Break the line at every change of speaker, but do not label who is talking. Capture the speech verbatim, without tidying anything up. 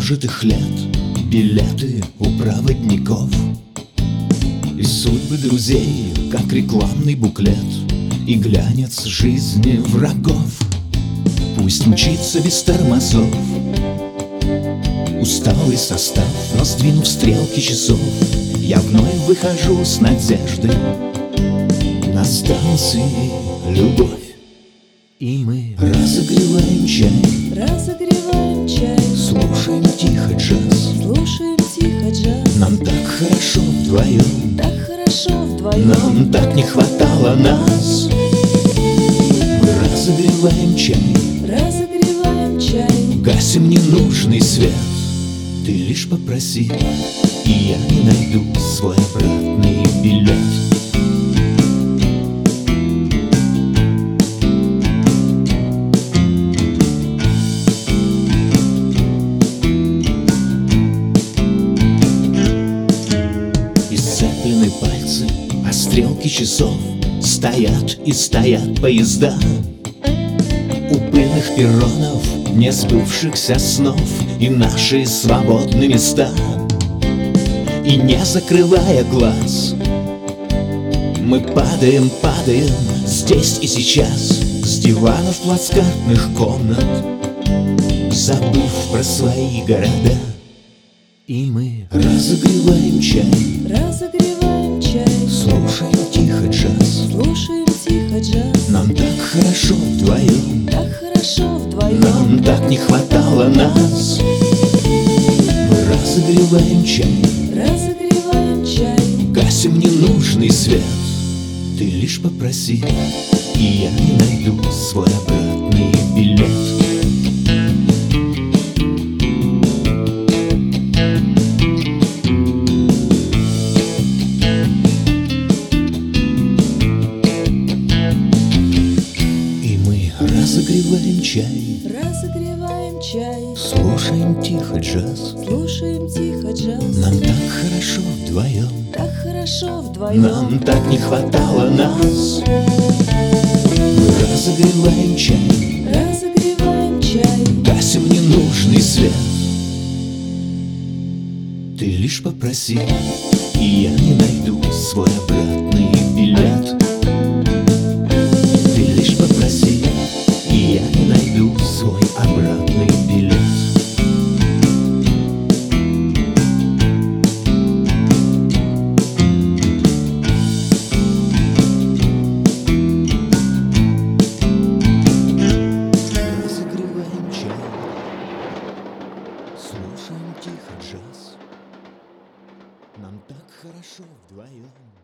прожитых лет, билеты у проводников и судьбы друзей, как рекламный буклет, и глянец жизни врагов. Пусть мчится без тормозов усталый состав, но сдвинув стрелки часов, я вновь выхожу с надеждой на станции любовь. И мы разогреваем чай,
разогреваем чай,
слушаем тихо джаз,
слушаем тихо джаз.
нам так хорошо вдвоем,
Так хорошо вдвоем,
нам так не хватало нас. Мы разогреваем чай,
разогреваем чай,
гасим ненужный свет. Ты лишь попроси, и я не найду свой обратный билет. Исцеплены пальцы, а стрелки часов стоят и стоят поезда у пыльных перронов, не сбывшихся снов и наши свободные места. И не закрывая глаз, мы падаем, падаем здесь и сейчас с диванов плацкартных комнат, забыв про свои города. И мы разогреваем чай,
разогреваем чай,
слушаем тихо джаз,
слушаем тихо джаз.
нам так хорошо вдвоем,
Так хорошо вдвоем,
нам так не хватало нас. Мы разогреваем чай,
разогреваем чай,
гасим ненужный свет. Ты лишь попроси, и я не найду свой обратный билет. И мы разогреваем чай,
разогреваем чай,
слушаем тихо джаз,
слушаем тихо джаз.
нам так хорошо вдвоем,
Так хорошо вдвоем,
нам так не хватало нас. Мы разогреваем чай,
разогреваем чай,
гасим ненужный свет. Ты лишь попроси, и я не найду свой обратный билет. Ты лишь попроси, и я не найду свой обратный билет. Разогреваем чай, слушаем тихо джаз, нам так хорошо вдвоем.